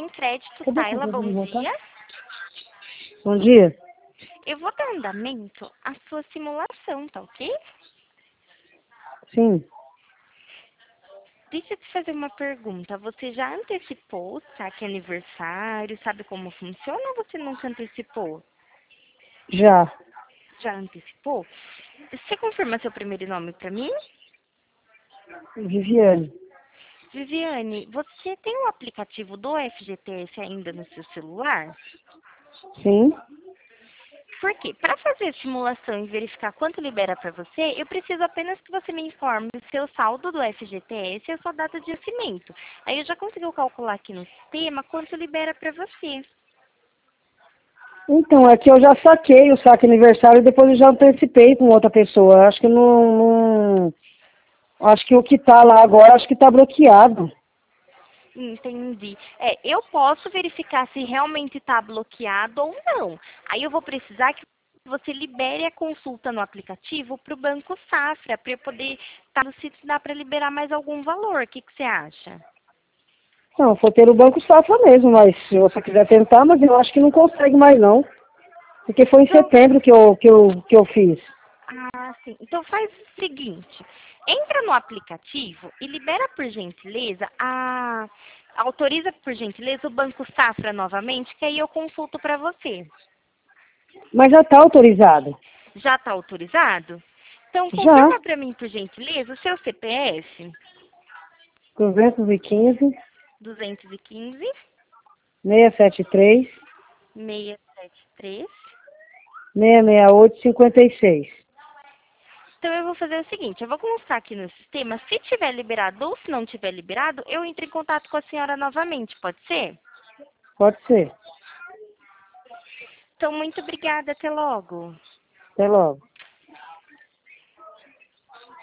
Bem Crédito, Cadê Tayla, que bom voltar? dia. Bom dia. Eu vou dar andamento à sua simulação, tá ok? Sim, Deixa eu te fazer uma pergunta. Você já antecipou o saque aniversário? Sabe como funciona ou você nunca antecipou? já. Já antecipou? Você confirma seu primeiro nome para mim? Viviane. Viviane, você tem o aplicativo do FGTS ainda no seu celular? Sim. Por quê? Para fazer a simulação e verificar quanto libera para você, eu preciso apenas que você me informe o seu saldo do FGTS e a sua data de vencimento. Aí eu já consigo calcular aqui no sistema quanto libera para você. Então, é que eu já saquei o saque aniversário e depois eu já antecipei com outra pessoa. Acho que não. Acho que o que tá lá agora, acho que tá bloqueado. Entendi. Eu posso verificar se realmente está bloqueado ou não. Aí eu vou precisar que você libere a consulta no aplicativo para o Banco Safra, para eu poder estar se dá para liberar mais algum valor. O que você acha? Não, foi pelo Banco Safra mesmo, mas se você quiser tentar, mas eu acho que não consegue mais não. Porque foi em Então, setembro que eu fiz. sim. Então faz o seguinte, entra no aplicativo e libera por gentileza autoriza por gentileza o Banco Safra novamente, que aí eu consulto para você. Mas já tá autorizado. Já está autorizado? Então Já. confirma para mim por gentileza o seu CPF 215, 215 673, 673. 668, 56. Então eu vou fazer o seguinte, eu vou constar aqui no sistema, se tiver liberado ou se não tiver liberado, eu entro em contato com a senhora novamente, pode ser? Pode ser. Então, muito obrigada. Até logo. Até logo.